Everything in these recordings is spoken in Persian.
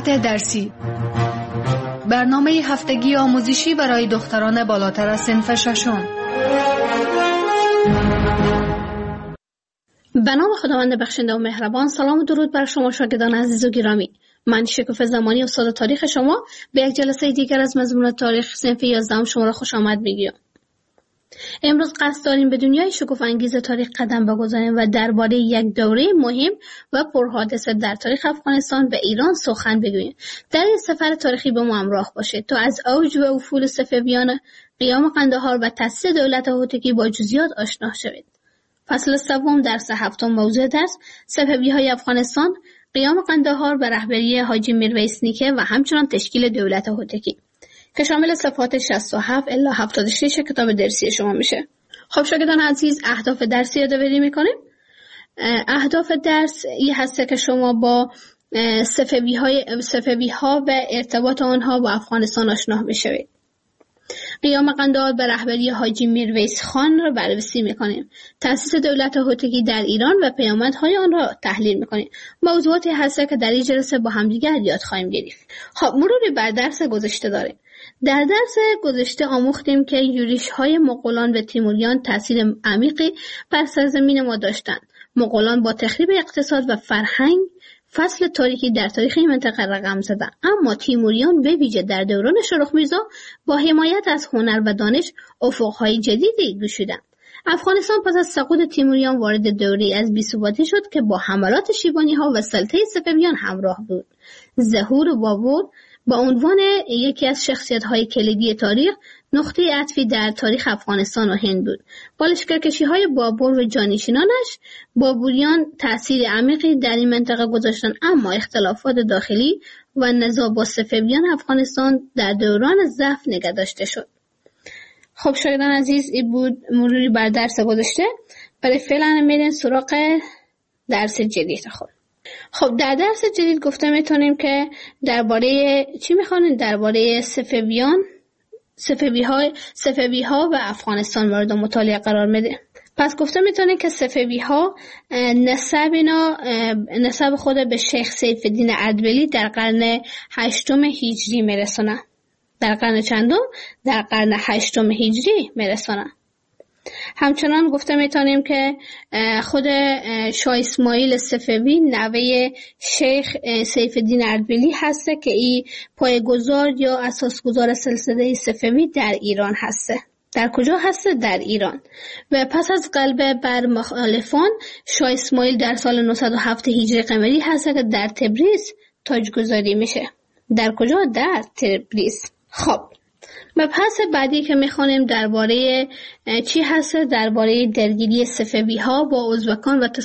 سطح درسی، برنامه هفتگی آموزشی برای دختران بالاتر از صنف ششم. به نام خداوند بخشنده و مهربان. سلام و درود بر شما شاگردان عزیز و گرامی. من شکوفه زمانی استاد تاریخ شما به یک جلسه دیگر از مضمون تاریخ صنف 11 شما را خوش آمد میگویم. امروز قصد داریم به دنیای شکوفه انگیز تاریخ قدم بگذاریم و درباره یک دوره مهم و پرحادثه در تاریخ افغانستان و ایران سخن بگوییم. در این سفر تاریخی با ما همراه باشید تا از اوج و افول صفویان، قیام قندهار و تأسیس دولت هوتکی با جزئیات آشنا شوید. فصل سوم درس هفتم موضوع درس صفوی‌های افغانستان، قیام قندهار به رهبری حاجی میرویس نیکه و همچنان تشکیل دولت هوتکی که شامل صفحات 67 الی 76 کتاب درسی شما میشه. خب شاگردان عزیز، اهداف درسی یادآوری میکنیم. اهداف درس این هست که شما با صفوی‌ها و ارتباط آنها با افغانستان آشنا بشوید. قیام قندهار به رهبری حاجی میرویس خان را بررسی میکنیم. تأسیس دولت هوتکی در ایران و پیامدهای آن را تحلیل میکنیم. موضوعاتی هست که در این جلسه با همدیگر یاد خواهیم گرفت. خب مروری بر درس گذشته داریم. در درس گذشته آموختیم که یورش‌های مغولان و تیموریان تأثیر عمیقی بر سرزمین ما داشتند. مغولان با تخریب اقتصاد و فرهنگ فصل تاریخی در تاریخ این منطقه رقم زدند، اما تیموریان به ویژه در دوران شاروخ میرزا با حمایت از هنر و دانش افق‌های جدیدی گشودند. افغانستان پس از سقوط تیموریان وارد دوره‌ای از بی‌ثباتی شد که با حملات شیبانی‌ها و سلطه صفویان همراه بود. ظهور بابر با عنوان یکی از شخصیت‌های کلیدی تاریخ نقطه عطفی در تاریخ افغانستان و هند بود. با لشکرکشی‌های بابر و جانشینانش، بابریان تأثیر عمیقی در این منطقه گذاشتند، اما اختلافات داخلی و نزاع با صفویان افغانستان در دوران ضعف نگه داشته شد. خب شاگردان عزیز، این بود مروری بر درس گذشته. برای فعلا میریم سراغ درس جدید خود. خب در درس جدید گفته میتونیم که درباره چی میخوانیم؟ درباره صفوی‌ها و افغانستان مورد مطالعه قرار میده. پس گفته میتونیم که صفوی‌ها نسب خود به شیخ سیف‌الدین اردبیلی در قرن 8 هجری میرسونه. در قرن چندم؟ در قرن 8 هجری میرسونه. همچنان گفته میتونیم که خود شاه اسماعیل صفوی نوه شیخ سیف‌الدین اردبیلی هسته که این پایه‌گذار یا اساسگذار سلسله صفوی در ایران هسته. در کجا هسته؟ در ایران. و پس از غلبه بر مخالفان، شاه اسماعیل در سال 907 هجری قمری هسته که در تبریز تاجگذاری میشه. در کجا؟ در تبریز. خب مبحث بعدی که میخوانیم درباره چی هست؟ درباره درگیری صفوی‌ها با ازبکان و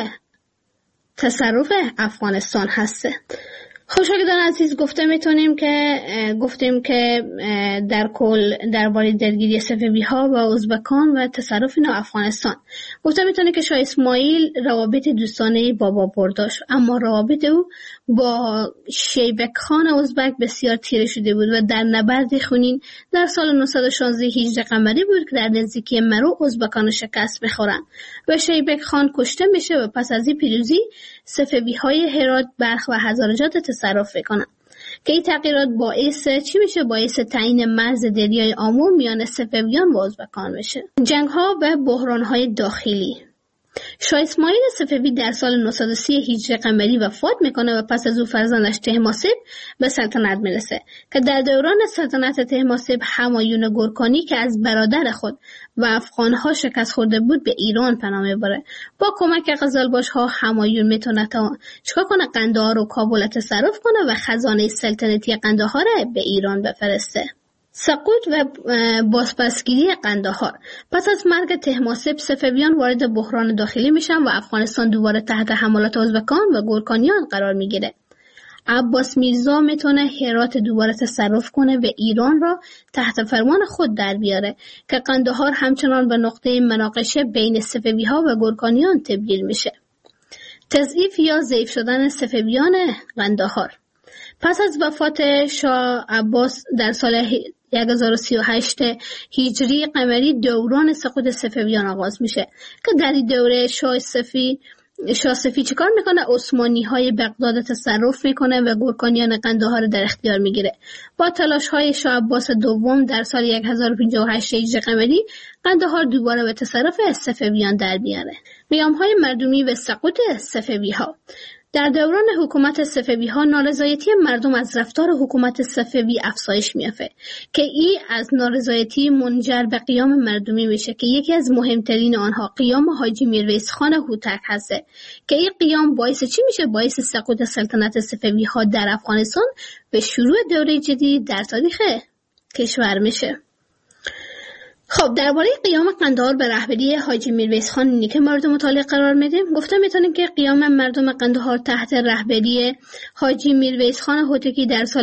تصرف افغانستان هسته. خب شاگردان عزیز، گفتیم که در کل درباره درگیری صفوی‌ها با ازبکان و تصرف افغانستان گفته میتونه که شاه اسماعیل روابط دوستانه با بابر داشت، اما روابط او با شیبک خان ازبک بسیار تیره شده بود و در نبرد خونین در سال 916 هجری قمری بود که در نزدیکی مرو ازبکان شکست میخورن و شیبک خان کشته میشه و پس از این پیروزی صفوی‌های هرات، بلخ و هزارجات تصرف میکنن که این تغییرات باعث چی میشه؟ باعث تعیین مرز دریای آمو میان صفویان و ازبکان میشه. جنگ‌ها و بحران‌های داخلی. شاه اسماعیل صفوی در سال 930 هجری قمری وفات میکنه و پس از او فرزندش طهماسب به سلطنت میرسه که در دوران سلطنت طهماسب همایون گورکانی که از برادر خود و افغانها شکست خورده بود به ایران پناه میبره. با کمک قزلباش‌ها همایون میتونه چیکار کنه؟ قندهار و کابل تصرف کنه و خزانه سلطنتی قندهار به ایران بفرسته. سقوط و بازپسگیری قندهار. پس از مرگ طهماسب صفویان وارد بحران داخلی میشن و افغانستان دوباره تحت حملات ازبکان و گورکانیان قرار میگیره. عباس میرزا میتونه هرات دوباره تصرف کنه و ایران را تحت فرمان خود در بیاره که قندهار همچنان به نقطه مناقشه بین صفوی‌ها و گورکانیان تبدیل میشه. تضعیف یا ضعیف شدن صفویان قندهار. پس از وفات شاه عباس در سال 1038 هجری قمری دوران سقوط صفویان آغاز میشه که در این دوره شاه صفی شاه سفید چیکار میکنه؟ عثمانی های بغداد تصرف میکنه و گورکانیان قندهار در اختیار میگیره. با تلاش های شاه عباس دوم در سال 1058 هجری قمری قندهار دوباره به تصرف صفویان در میاره. قیام های مردمی و سقوط صفوی ها. در دوران حکومت صفوی ها نارضایتی مردم از رفتار حکومت صفوی افزایش میافته که این از نارضایتی منجر به قیام مردمی میشه که یکی از مهمترین آنها قیام حاجی میرویس خان هوتک هسته که این قیام باعث چی میشه؟ باعث سقوط سلطنت صفوی ها در افغانستان و شروع دوره جدید در تاریخ کشور میشه. خب درباره قیام قندهار به رهبری حاجی میرویس خان اینی که مورد مطالعه قرار میدیم. گفته میتونیم که قیام مردم قندهار تحت رهبری حاجی میرویس خان هوتکی در سال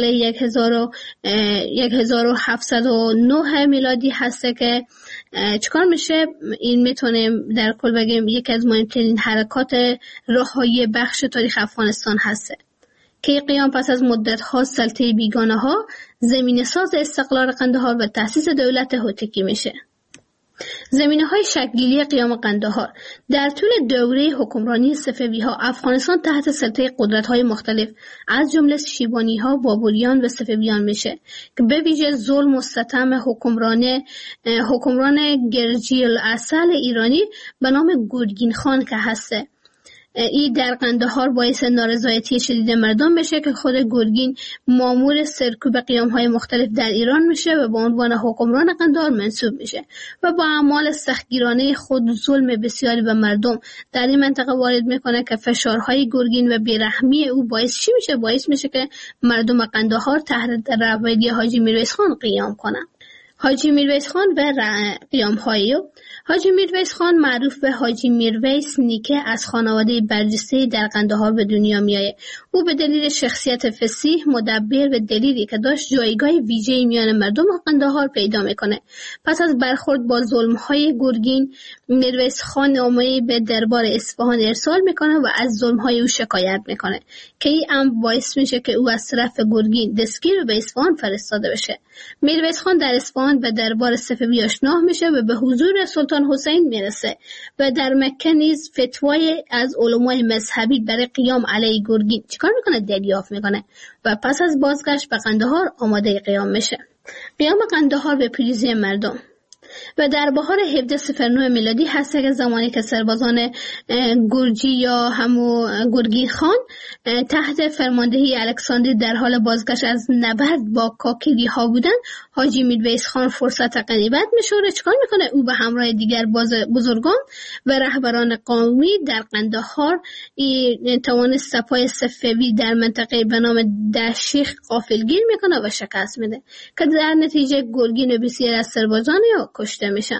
1709 میلادی هسته که چیکار میشه؟ این میتونیم در کل بگیم یکی از مهمترین حرکات رهایی بخش تاریخ افغانستان هسته که قیام پس از مدت‌ها سلطه بیگانه ها زمینه ساز استقلال قندهار و تأسیس دولت هوتکی میشه. زمینه‌های شکل‌گیری قیام قندهار. در طول دوره حکمرانی صفوی‌ها افغانستان تحت سلطه قدرت‌های مختلف از جمله شیبانی‌ها، بابریان و صفویان میشه که به ویژه ظلم و ستم حکمران گرجی الاصل ایرانی به نام گورگین خان که هسته. این در قندهار باعث نارضایتی شدید مردم بشه که خود گورگین مامور سرکوب قیام‌های مختلف در ایران میشه و به عنوان حکمران قندهار منصوب میشه و با اعمال سختگیرانه خود ظلم بسیاری به مردم در این منطقه وارد میکنه که فشارهای گورگین و بیرحمی او باعث چی میشه؟ باعث میشه که مردم قندهار تحت رهبری حاجی میرویس خان قیام کنن. حاجی میرویس خان و قیام‌های او. حاجی میرویس خان معروف به حاجی میرویس نیکه از خانواده برجسته در قندهار به دنیا میایه. او به دلیل شخصیت فصیح، مدبر و دلیری که داشت جایگاه ویژه‌ای میان مردم قندهار پیدا میکنه. پس از برخورد با ظلم‌های گورگین، میرویس خان نامه‌ای به دربار اصفهان ارسال میکنه و از ظلم‌های او شکایت میکنه که این امر باعث میشه که او از طرف گورگین دستگیر و به اصفهان فرستاده بشه. میرویس خان در اصفهان به دربار صفوی آشنا میشه و به حضور سلطان حسین میرسه و در مکه نیز فتوای از علمای مذهبی برای قیام علیه گورگین چیکار میکنه؟ دریافت میکنه و پس از بازگشت به قندهار آماده قیام میشه. قیام قندهار به پیروزی مردم. و در بهار 1709 میلادی هست که زمانی که سربازان گرجی یا همو گورگین خان تحت فرماندهی الکساندر در حال بازگشت از نبرد با کاکیری ها بودن، حاجی میرویس خان فرصت غنیمت میشوره. چیکار میکنه؟ او به همراه دیگر بزرگان و رهبران قومی در قندهار توانست سپاه صفوی در منطقه به نام دشیخ غافلگیر میکنه و شکست میده که در نتیجه گورگین و بسیار از سربازان کشته میشن.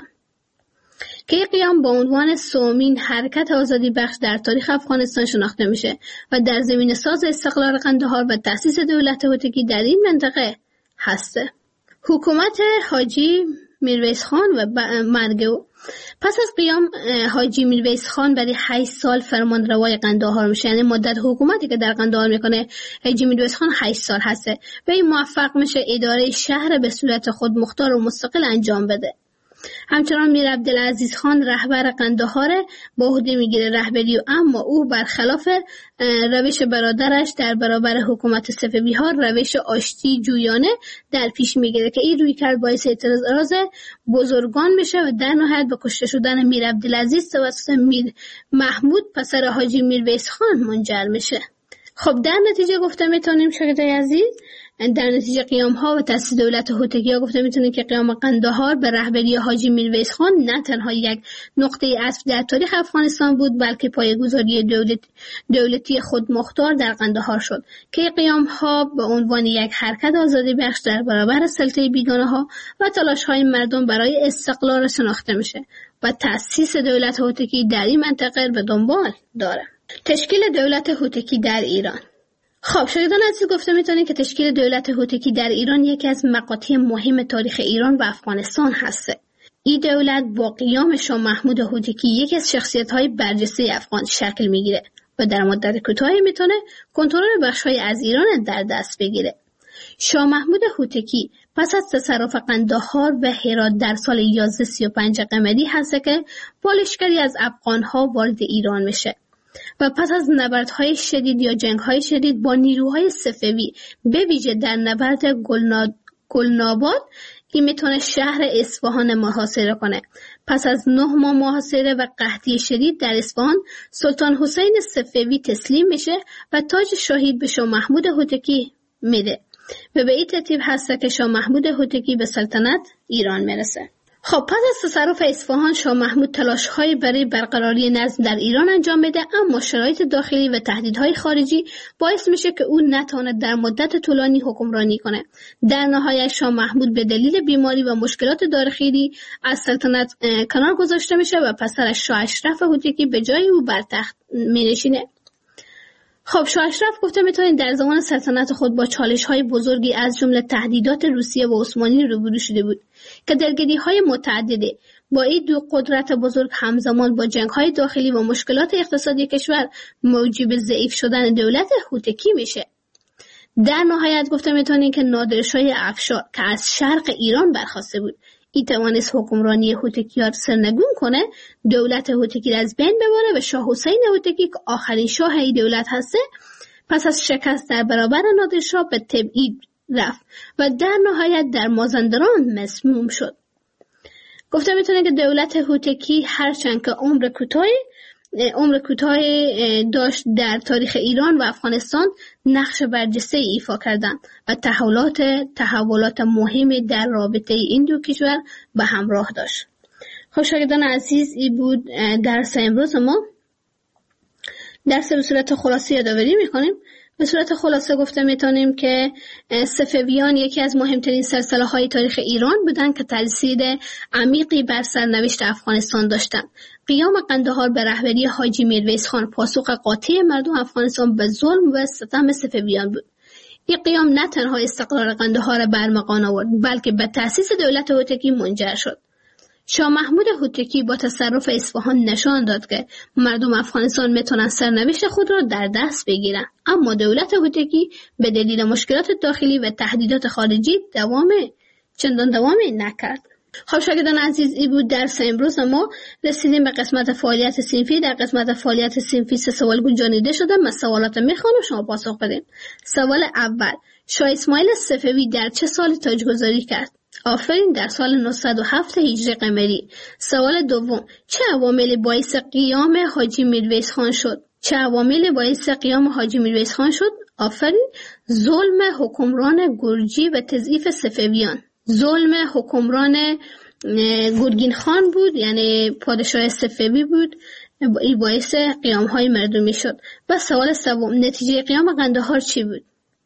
که این قیام با عنوان سومین حرکت آزادی بخش در تاریخ افغانستان شناخته میشه و در زمینه ساز استقلال قندهار و تأسیس دولت هوتکی در این منطقه هسته. حکومت حاجی میرویس خان و مرگ او. پس از قیام حاجی میرویس خان برای 8 سال فرمانروای قندهار میشه، یعنی مدت حکومتی که در قندهار میکنه حاجی میرویس خان 8 سال هسته و این موفق میشه اداره شهر به صورت خود مختار و مستقل انجام بده. همچنان میر عبدالعزیز خان رهبر قندهار با عهده میگیره رهبری، اما او برخلاف روش برادرش در برابر حکومت صفوی ها روش آشتی جویانه در پیش میگیره که این روی کرد باعث اعتراض بزرگان میشه و در نهایت به کشته شدن میر عبدالعزیز توسط میر محمود پسر حاجی میرویس خان منجر میشه. خب در نتیجه گفته میتونیم شاگردای عزیز، در نتیجه قیام ها و تأسیس دولت هوتکی ها گفته میتونیم که قیام قندهار به رهبری حاجی میرویس خان نه تنها یک نقطه عطف در تاریخ افغانستان بود، بلکه پایه‌گذاری دولتی خودمختار در قندهار شد که قیام ها به عنوان یک حرکت آزادی بخش در برابر سلطه بیگانه ها و تلاش های مردم برای استقلال شناخته میشه و تأسیس دولت هوتکی در این منطقه به دنبال داره. تشکیل دولت هوتکی در ایران. خب شاگردان عزیز، گفته میتونید که تشکیل دولت هوتکی در ایران یکی از مقاطع مهم تاریخ ایران و افغانستان هسته. این دولت با قیام شاه محمود هوتکی یکی از شخصیت‌های برجسته افغان شکل میگیره و در مدت کوتاهی میتونه کنترل بخش‌های از ایران در دست بگیره. شاه محمود هوتکی پس از تصرف قندهار و هرات در سال 1135 قمری هست که با لشکری از افغان‌ها وارد ایران میشه. و پس از نبردهای شدید یا جنگ‌های شدید با نیروهای صفوی به ویژه در نبرد گلناباد این میتونه شهر اصفهان محاصره کنه. پس از 9 ماه محاصره و قحطی شدید در اصفهان، سلطان حسین صفوی تسلیم میشه و تاج شاهی به شاه محمود هوتکی میده و به این ترتیب هست که شاه محمود هوتکی به سلطنت ایران میرسه. خب پس از تصرف اصفهان شاه محمود تلاش‌هایی برای برقراری نظم در ایران انجام میده، اما شرایط داخلی و تهدیدهای خارجی باعث میشه که او نتواند در مدت طولانی حکمرانی کنه. در نهایت شاه محمود به دلیل بیماری و مشکلات داخلی از سلطنت کنار گذاشته میشه و پسرش شاه اشرف هوتکی به جای او بر تخت مینشینه. خب شاه اشرف گفته میتونید در زمان سلطنت خود با چالش‌های بزرگی از جمله تهدیدات روسیه و عثمانی روبرو شده بود که درگیری‌های متعدده با این دو قدرت بزرگ همزمان با جنگ‌های داخلی و مشکلات اقتصادی کشور موجب ضعیف شدن دولت هوتکی میشه. در نهایت گفته میتونید که نادرشاه افشار که از شرق ایران برخاسته بود، این توانست حکمرانی هوتکی‌ها سرنگون کنه، دولت هوتکی را از بین ببره و شاه حسین هوتکی که آخرین شاه این دولت هسته پس از شکست در برابر نادرشاه به تبعید رفت و در نهایت در مازندران مسموم شد. گفته میتونه که دولت هوتکی هرچند که عمر کوتاهی داشت در تاریخ ایران و افغانستان نقش برجسته ایفا کردند و تحولات مهمی در رابطه این دو کشور به همراه داشت. خب شاگردان عزیز، این بود درس امروز ما. درس به صورت خلاصه یادآوری میکنیم. به صورت خلاصه گفته میتونیم که صفویان یکی از مهمترین سلسله‌های تاریخ ایران بودند که تأثیر عمیقی بر سرنوشت افغانستان داشتند. قیام قندهار به رهبری حاجی میرویس خان پاسخ قاطع مردم افغانستان به ظلم و ستم صفویان بود. این قیام نه تنها استقرار قندهار را برمغان آورد، بلکه به تأسیس دولت هوتکی منجر شد. شاه محمود هوتکی با تصرف اصفهان نشان داد که مردم افغانستان میتونن سرنوشت خود را در دست بگیرن، اما دولت هوتکی به دلیل مشکلات داخلی و تهدیدات خارجی چندان دوامی نکرد. خب شاگردان عزیز، این بود درس امروز ما. رسیدیم به قسمت فعالیت صنفی. در قسمت فعالیت صنفی 3 سوال گنجانیده شده. من سوالات میخوانم، شما پاسخ بدین. سوال اول: شاه اسماعیل صفوی در چه سالی تاجگذاری کرد؟ آفرین، در سال 907 هجری قمری. سوال دوم: چه عواملی باعث قیام حاجی میرویس خان شد؟ آفرین، ظلم حکمران گرجی و تضعیف صفویان. ظلم حکمران گرگین خان بود، یعنی پادشاه صفوی بود، این باعث قیام های مردمی شد. و سوال سوم: نتیجه قیام قندهار چی بود؟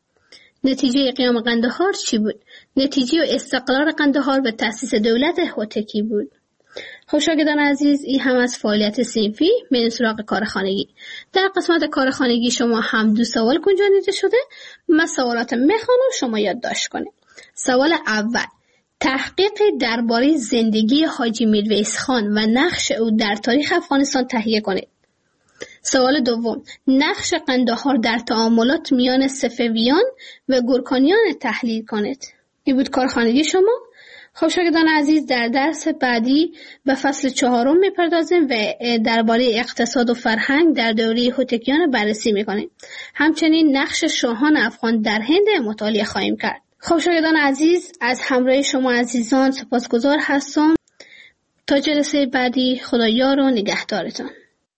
نتیجه استقرار قندهار و تأسیس دولت هوتکی بود. خب شاگردان عزیز، این هم از فعالیت صنفی. میریم سراغ کار خانگی. در قسمت کار خانگی شما هم 2 سوال گنجانیده شده. من سوالات میخوانم، شما یادداشت کنید. سوال اول: تحقیق درباره زندگی حاجی میرویس خان و نقش او در تاریخ افغانستان تهیه کنید. سوال دوم: نقش قندهار در تعاملات میان صفویان و گورکانیان تحلیل کنید. این بود کارخانگی شما. خب شاگردان عزیز، در درس بعدی به فصل 4 میپردازیم و درباره اقتصاد و فرهنگ در دوره هوتکیان بررسی میکنیم. همچنین نقش شاهان افغان در هند مطالعه خواهیم کرد. خب شاگردان عزیز، از همراه شما عزیزان سپاسگزار هستم. تا جلسه بعدی، خدا یار و نگهدارتان.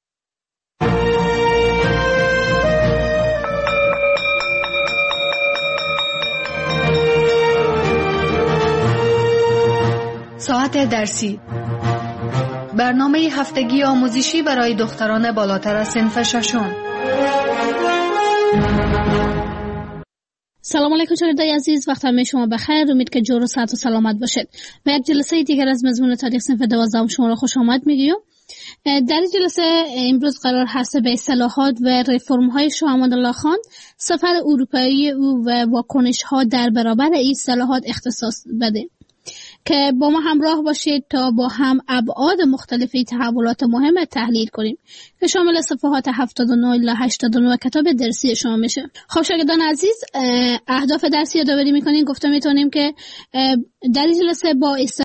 ساعت درسی، برنامه هفتگی آموزشی برای دختران بالاتر از صنف 6. سلام علیکم شاگردای عزیز، وقت همه شما بخیر. امید که جور و صحت و سلامت باشید. و یک جلسه دیگر از مضمون تاریخ صنف 12 شما را خوش آمد میگیم. در این جلسه امروز قرار هست به اصلاحات و رفرم های شاه امادالله خان، سفر اروپایی او و واکنش ها در برابر این اصلاحات اختصاص بدیم که با ما همراه باشید تا با هم ابعاد مختلفی تحولات مهم تحلیل کنیم که شامل صفحات 79 الی 89 کتاب درسی شما میشه. خب شاگردان عزیز، اهداف درسی یادآوری میکنیم. گفته میتونیم که در این جلسه با